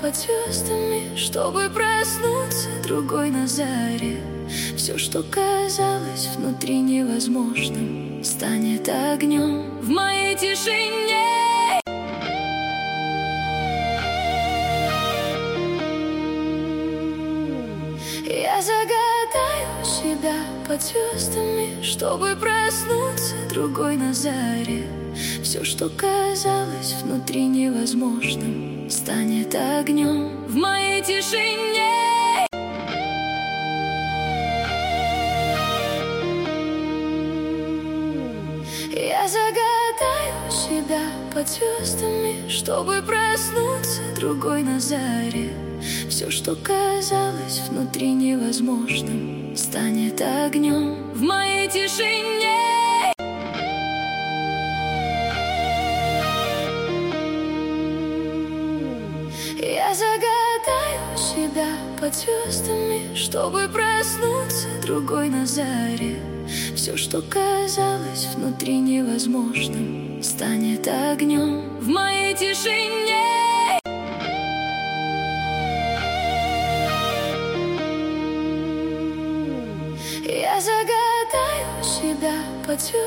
под звездами, чтобы проснуться другой на заре. Все, что казалось внутри невозможным, станет огнем в моей тишине. Я загадаю себя под звездами, чтобы проснуться другой на заре. Все, что казалось внутри невозможным, станет огнем в моей тишине. Я загадаю себя под звездами, чтобы проснуться другой на заре. Все, что казалось внутри невозможным, станет огнем в моей тишине. Я загадаю себя под звездами, чтобы проснуться другой на заре. Все, что казалось внутри невозможным, станет огнем в моей тишине. Я загадаю себя под звездами,